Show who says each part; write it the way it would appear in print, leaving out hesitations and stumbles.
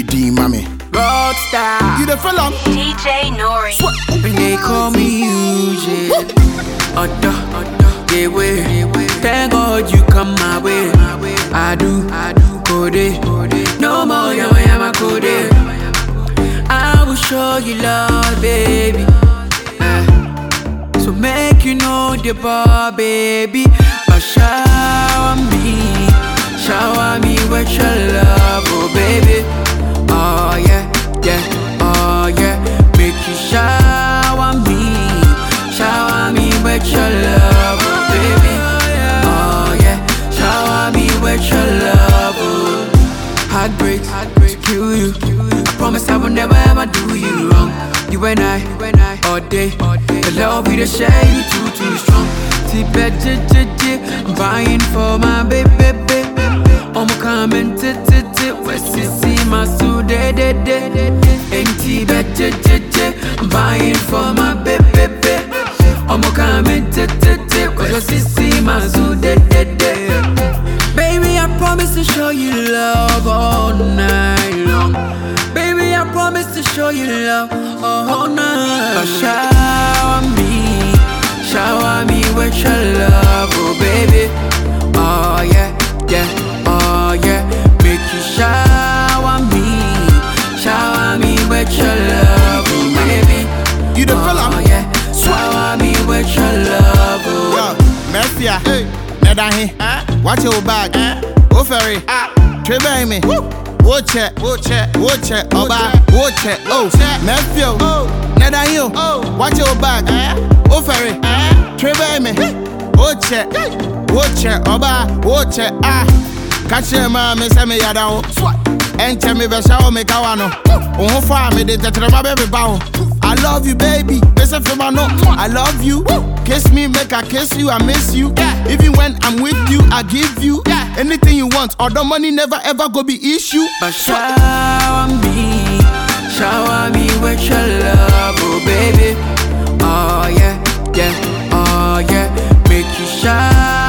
Speaker 1: me D, mommy.
Speaker 2: Rockstar.
Speaker 1: You the fella?
Speaker 3: DJ Nori.
Speaker 2: When they call me Eugene. Yeah, way. Thank God you come my way. I do, code. No more yama code. I will show you love, baby. So make you know the bar, baby. But shower me with your love, oh baby. Oh yeah, oh yeah. Make you shower me with your love, oh baby. Oh yeah, shower me with your love, oh. Heartbreaks to kill you. I promise I will never ever do you wrong. You and I, all day. The love we just share, you too strong. I'm buying for my baby. I'm coming West see my suit, I'm buying for my baby. I'm coming West see my suit, Baby, I promise to show you love all night long. Baby, I promise to show you love all night. But shower me with your love, oh baby. Oh yeah, oh yeah. Make you shower me with your love, oh baby.
Speaker 1: You the fella?
Speaker 2: Oh yeah, shower me with your love, oh.
Speaker 1: Yo, Mafia, Nedahi, watch your bag, oh ferry, Trevor me, watch it, Oba, watch it, oh, Mafia, Nedahi, watch your bag, oh ferry, Trevor me, watch it, Oba, watch it, catch your mom, say me yada, and tell me Besha make a wano, oh, for me, the my baby bow. I love you, baby. I love you. Kiss me, make I kiss you. I miss you. Even when I'm with you, I give you anything you want. All the money never ever go be issue.
Speaker 2: But shower me with your love, oh baby. Oh yeah, oh yeah. Make you shower